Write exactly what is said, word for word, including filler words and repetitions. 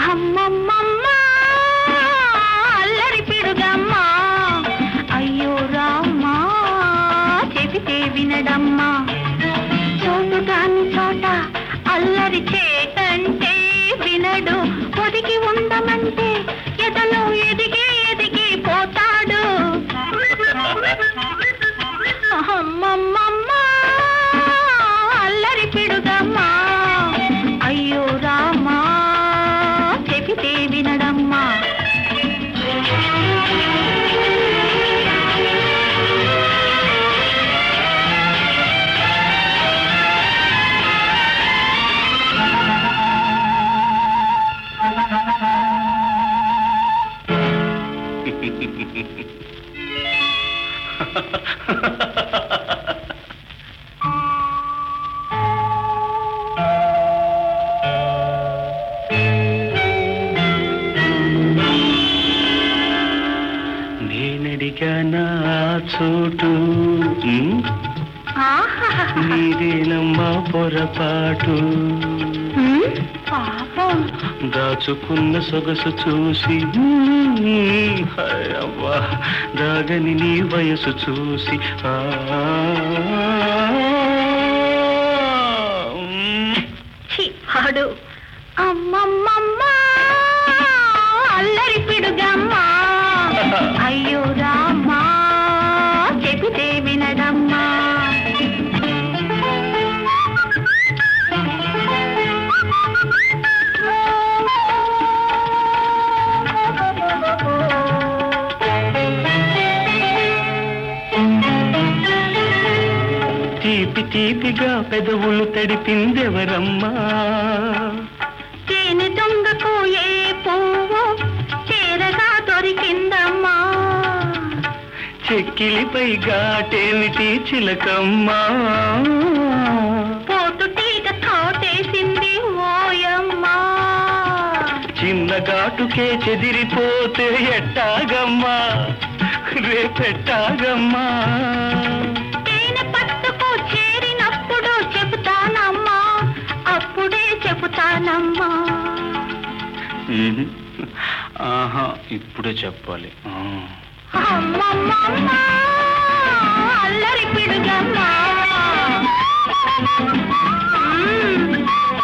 అమ్మమ్మమ్మ అల్లరి పిడుగమ్మా, అయ్యో రామ్మా చెబితే వినడమ్మా. చోటు కాని చోట అల్లరి చేటంటే వినడు, ఒదిగి ఉండమంటే ఎదలో ఎదిగి ఎదిగి పోతాడు. అమ్మమ్మమ్మ అల్లరి పిడుగమ్మా, అయ్యో రామా చెబితే వినడమ్మా. నేనడిగానా చోటు నీదేనమ్మా పొరపాటు, దాచుకున్న సొగసు చూసి అవ్వా దాగని నీ వయసు చూసి ఆడు. అమ్మమ్మమ్మ అల్లరి పిడుగమ్మా, అయ్యో రామా చెబితే వినడమ్మా. తీపి తీపిగా పెదవులు తడిపిందెవరమ్మా, తేనె దొంగకు ఏ పువ్వు చేరగా దొరికిందమ్మా. చెక్కిలిపై ఘాటేమిటి చిలకమ్మా, పోతు తీగ తోటేసింది ఓయమ్మా. చిన్న ఘాటుకే చెదిరిపోతే ఎట్టాగమ్మా రేపెట్టాగమ్మా. తేనె పట్టుకు చేరినప్పుడు చెబుతానమ్మా, అప్పుడే చెబుతానమ్మా. ఆహా ఇప్పుడే చెప్పాలి. అమ్మమ్మమ్మ అల్లరి పిడుగమ్మా,